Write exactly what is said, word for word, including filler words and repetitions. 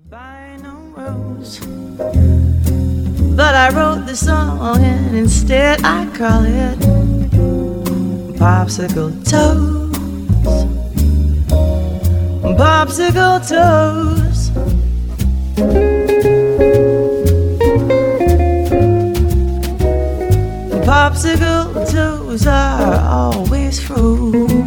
By no rose, but I wrote the song and instead I call it Popsicle Toes. Popsicle Toes. Popsicle toes are always froze.